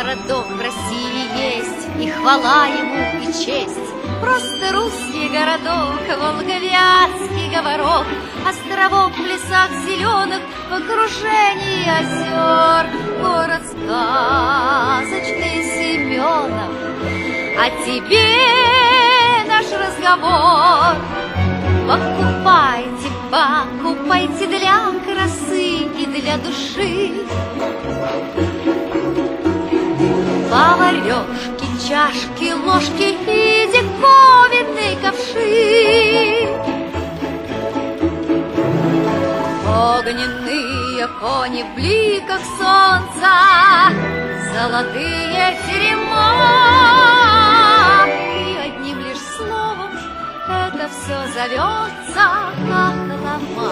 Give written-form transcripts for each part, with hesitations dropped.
городок в России есть, и хвала ему, и честь. Просто русский городок, волговятский говорок, островок в лесах зеленых, в окружении озер. Город сказочный Семенов, а тебе наш разговор. Покупайте для красы и для души поварешки, чашки, ложки и диковинные ковши. Огненные кони в бликах солнца, золотые терема. И одним лишь словом это все зовется хохлома.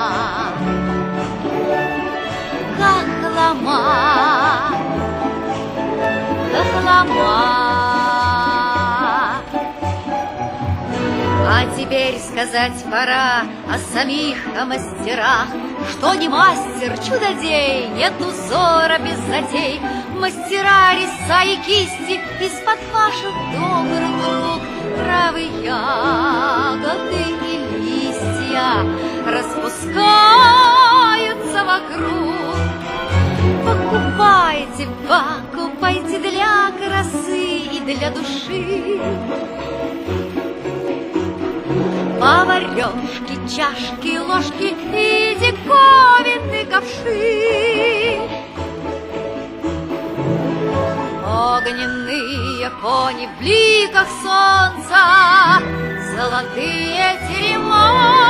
Хохлома. Хохлома. А теперь сказать пора о самих мастерах, что не мастер, чудодей, нет узора без затей. Мастера резца и кисти из-под ваших добрых рук, травы, ягоды и листья распускаются вокруг. Покупайте для красы и для души поварешки, чашки, ложки и диковинные ковши. Огненные кони в бликах солнца, золотые терема.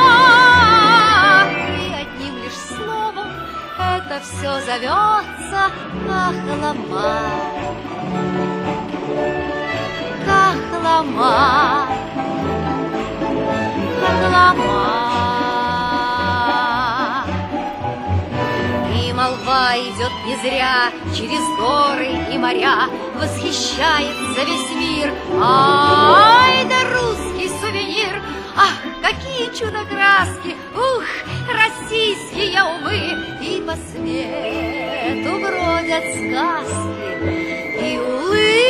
И одним лишь словом это все зовется хохлома. Хохлома. Хохлома. И молва идет не зря через горы и моря, восхищается весь мир. Ай да русский сувенир! Ах, какие чудо-краски! Ух, российские умы! И по свету бродят сказки, и улыбки